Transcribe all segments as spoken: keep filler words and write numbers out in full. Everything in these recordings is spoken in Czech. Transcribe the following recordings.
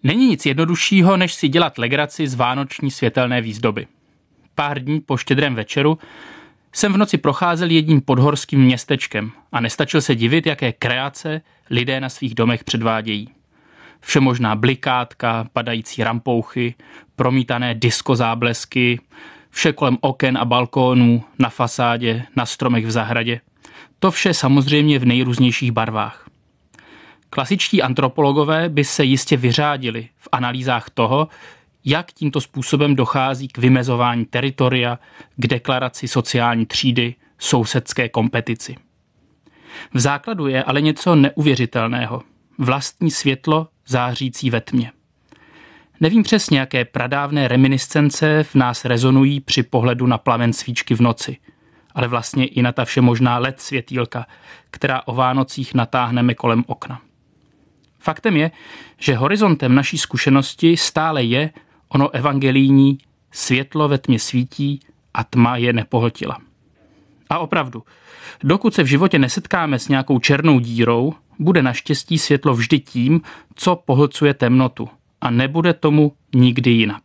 Není nic jednoduššího, než si dělat legraci z vánoční světelné výzdoby. Pár dní po Štědrém večeru jsem v noci procházel jedním podhorským městečkem a nestačil se divit, jaké kreace lidé na svých domech předvádějí. Všemožná blikátka, padající rampouchy, promítané disko záblesky, vše kolem oken a balkónů, na fasádě, na stromech v zahradě. To vše samozřejmě v nejrůznějších barvách. Klasičtí antropologové by se jistě vyřádili v analýzách toho, jak tímto způsobem dochází k vymezování teritoria, k deklaraci sociální třídy, sousedské kompetici. V základu je ale něco neuvěřitelného. Vlastní světlo zářící ve tmě. Nevím přesně, jaké pradávné reminiscence v nás rezonují při pohledu na plamen svíčky v noci, ale vlastně i na ta všemožná el é dé světýlka, která o Vánocích natáhneme kolem okna. Faktem je, že horizontem naší zkušenosti stále je ono evangelijní světlo ve tmě svítí a tma je nepohltila. A opravdu, dokud se v životě nesetkáme s nějakou černou dírou, bude naštěstí světlo vždy tím, co pohlcuje temnotu, a nebude tomu nikdy jinak.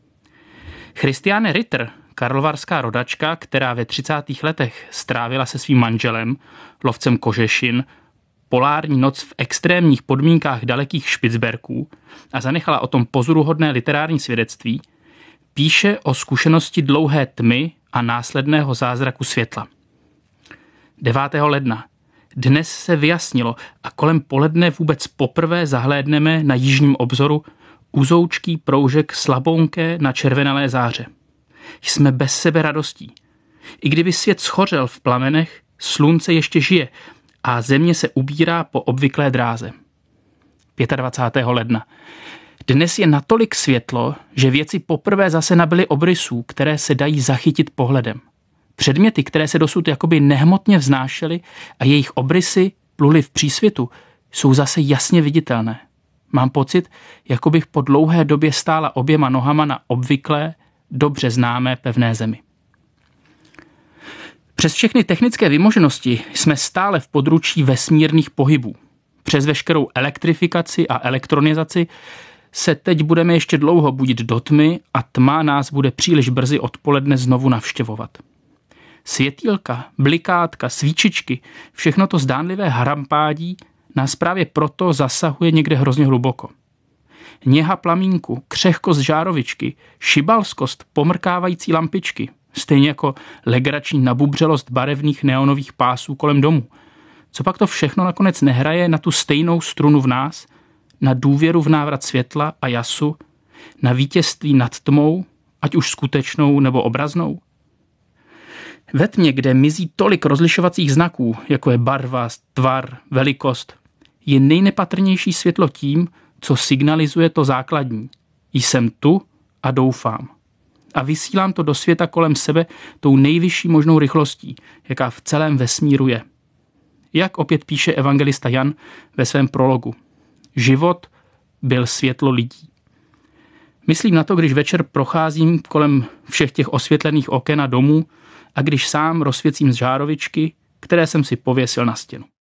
Christiane Ritter, karlovarská rodačka, která ve třicátých letech strávila se svým manželem, lovcem kožešin, polární noc v extrémních podmínkách dalekých Špicberků a zanechala o tom pozoruhodné literární svědectví, píše o zkušenosti dlouhé tmy a následného zázraku světla. devátého ledna. Dnes se vyjasnilo a kolem poledne vůbec poprvé zahlédneme na jižním obzoru uzoučký proužek slabounké na červenalé záře. Jsme bez sebe radostí. I kdyby svět schořel v plamenech, slunce ještě žije a země se ubírá po obvyklé dráze. dvacátého pátého ledna. Dnes je natolik světlo, že věci poprvé zase nabyly obrysů, které se dají zachytit pohledem. Předměty, které se dosud jakoby nehmotně vznášely a jejich obrysy pluly v přísvitu, jsou zase jasně viditelné. Mám pocit, jako bych po dlouhé době stála oběma nohama na obvyklé, dobře známé pevné zemi. Přes všechny technické vymoženosti jsme stále v područí vesmírných pohybů. Přes veškerou elektrifikaci a elektronizaci se teď budeme ještě dlouho budit do tmy a tma nás bude příliš brzy odpoledne znovu navštěvovat. Světýlka, blikátka, svíčičky, všechno to zdánlivé harampádí nás právě proto zasahuje někde hrozně hluboko. Něha plamínku, křehkost žárovičky, šibalskost pomrkávající lampičky, stejně jako legrační nabubřelost barevných neonových pásů kolem domu. Co pak to všechno nakonec nehraje na tu stejnou strunu v nás, na důvěru v návrat světla a jasu, na vítězství nad tmou, ať už skutečnou nebo obraznou? Ve tmě, kde mizí tolik rozlišovacích znaků, jako je barva, tvar, velikost, je nejnepatrnější světlo tím, co signalizuje to základní. Jsem tu a doufám. A vysílám to do světa kolem sebe tou nejvyšší možnou rychlostí, jaká v celém vesmíru je. Jak opět píše evangelista Jan ve svém prologu. Život byl světlo lidí. Myslím na to, když večer procházím kolem všech těch osvětlených oken a domů a když sám rozsvěcím z žárovičky, které jsem si pověsil na stěnu.